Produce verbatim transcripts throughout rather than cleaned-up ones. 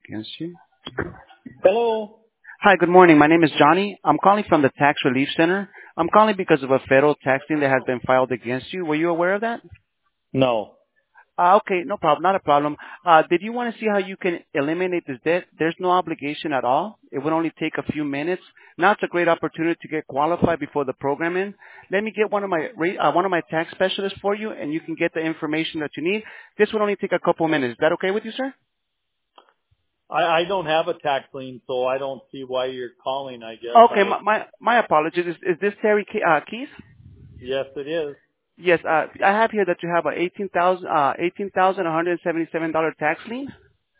against you. Hello. Hi, good morning. My name is Johnny. I'm calling from the Tax Relief Center. I'm calling because of a federal tax lien that has been filed against you. Were you aware of that? No. Uh, okay, no problem, not a problem. Uh, did you want to see how you can eliminate this debt? There's no obligation at all. It would only take a few minutes. Now it's a great opportunity to get qualified before the program ends. Let me get one of my ra- uh, one of my tax specialists for you, and you can get the information that you need. This would only take a couple minutes. Is that okay with you, sir? I, I don't have a tax lien, so I don't see why you're calling, I guess. Okay, I my my, my apologies. Is, is this Terry Ke- uh, Keys? Yes, it is. Yes, uh, I have here that you have a eighteen thousand uh, eighteen thousand one hundred seventy-seven dollar tax lien.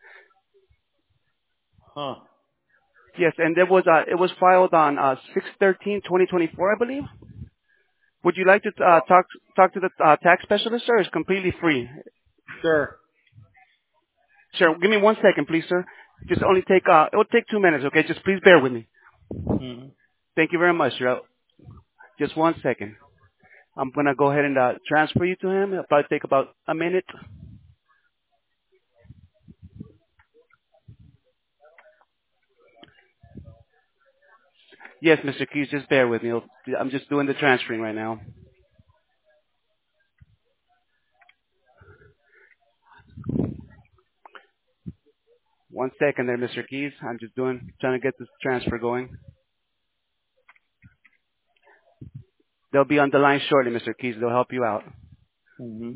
Huh. Yes, and there was uh, it was filed on uh, six thirteen twenty twenty-four, I believe. Would you like to uh, talk talk to the uh, tax specialist, sir? It's completely free. Sure. Sure. Give me one second, please, sir. Just only take uh, it will take two minutes, okay? Just please bear with me. hmm Thank you very much, sir. Just one second. I'm gonna go ahead and uh, transfer you to him. It'll probably take about a minute. Yes, Mister Keys, just bear with me. It'll- I'm just doing the transferring right now. One second there, Mister Keys. I'm just doing trying to get this transfer going. They'll be on the line shortly, Mister Keys. They'll help you out. hmm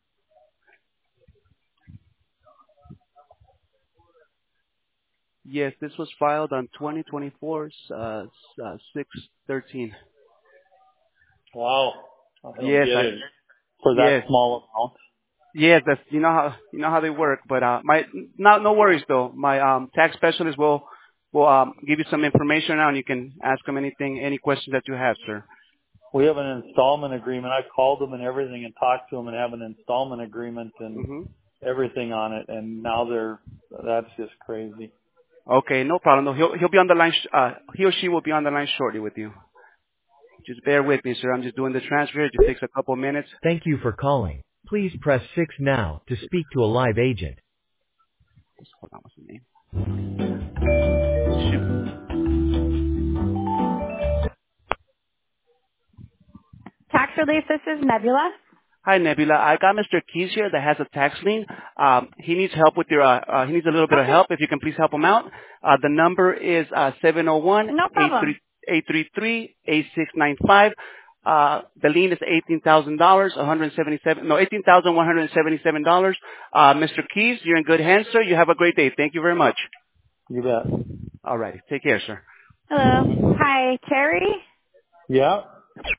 Yes, this was filed on twenty twenty-four, uh, uh, six thirteen. Wow. I don't Yes, get I, it. For that yes, small amount. yes, that's, you know how, you know how they work, but, uh, my, not, no worries though. My, um, tax specialist will, will, um, give you some information now and you can ask them anything, any questions that you have, sir. We have an installment agreement. I called them and everything and talked to them and have an installment agreement and hmm everything on it. And now they're, that's just crazy. Okay, no problem. No, he'll, he'll be on the line, sh- uh, he or she will be on the line shortly with you. Just bear with me, sir. I'm just doing the transfer. It just takes a couple minutes. Thank you for calling. Please press six now to speak to a live agent. Hold on, what's the name? Shoot. Tax relief, this is Nebula. Hi, Nebula. I got Mister Keys here that has a tax lien. Um, he needs help with your, uh, uh, he needs a little bit of Okay, help. If you can please help him out. Uh, the number is, uh, seven oh one, no eight three problem. eight three three, eight six nine five. Uh, the lien is eighteen thousand dollars, one hundred seventy-seven, no, eighteen thousand one hundred seventy-seven dollars. Uh, Mister Keys, you're in good hands, sir. You have a great day. Thank you very much. You bet. All right. Take care, sir. Hello. hmm Hi, Terry. Yeah.